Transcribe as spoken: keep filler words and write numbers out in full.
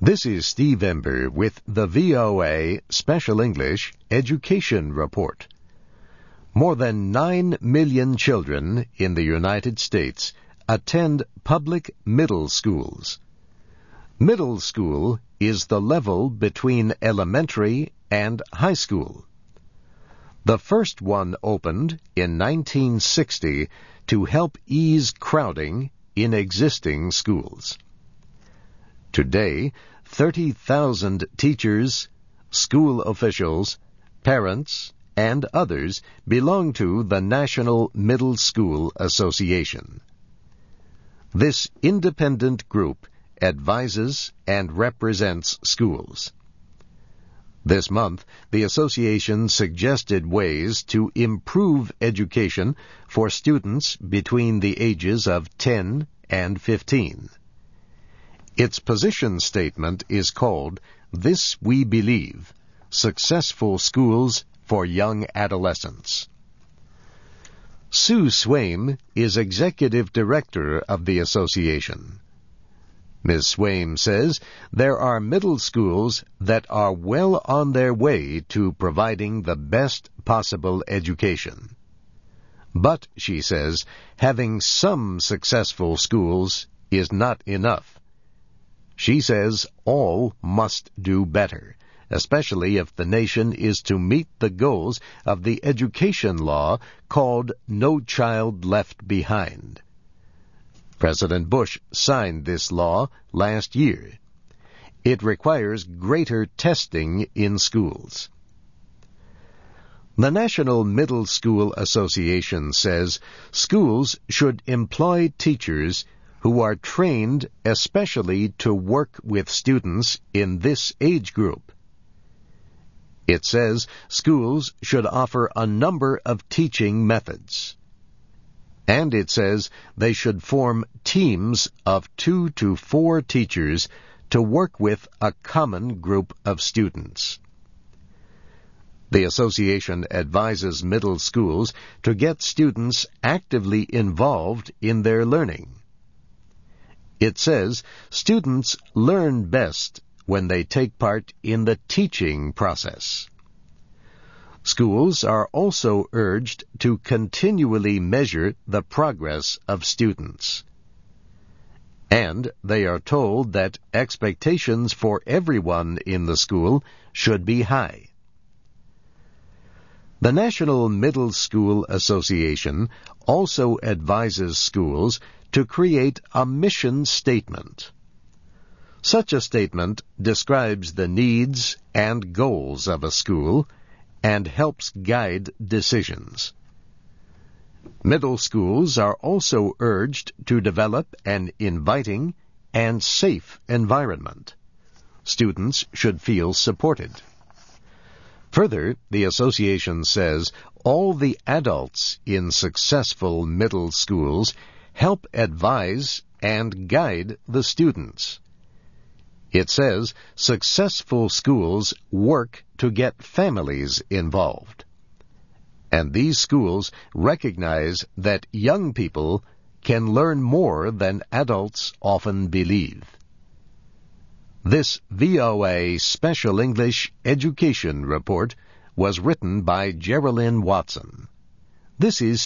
This is Steve Ember with the V O A Special English Education Report. More than nine million children in the United States attend public middle schools. Middle school is the level between elementary and high school. The first one opened in nineteen sixty to help ease crowding in existing schools. Today, thirty thousand teachers, school officials, parents, and others belong to the National Middle School Association. This independent group advises and represents schools. This month, the association suggested ways to improve education for students between the ages of ten and fifteen. Its position statement is called This We Believe, Successful Schools for Young Adolescents. Sue Swaim is executive director of the association. Miz Swaim says there are middle schools that are well on their way to providing the best possible education. But, she says, having some successful schools is not enough. She says all must do better, especially if the nation is to meet the goals of the education law called No Child Left Behind. President Bush signed this law last year. It requires greater testing in schools. The National Middle School Association says schools should employ teachers who are trained especially to work with students in this age group. It says schools should offer a number of teaching methods. And it says they should form teams of two to four teachers to work with a common group of students. The association advises middle schools to get students actively involved in their learning. It says students learn best when they take part in the teaching process. Schools are also urged to continually measure the progress of students. And they are told that expectations for everyone in the school should be high. The National Middle School Association also advises schools to create a mission statement. Such a statement describes the needs and goals of a school and helps guide decisions. Middle schools are also urged to develop an inviting and safe environment. Students should feel supported. Further, the association says all the adults in successful middle schools help advise and guide the students. It says successful schools work to get families involved. And these schools recognize that young people can learn more than adults often believe. This V O A Special English Education Report was written by Geraldine Watson. This is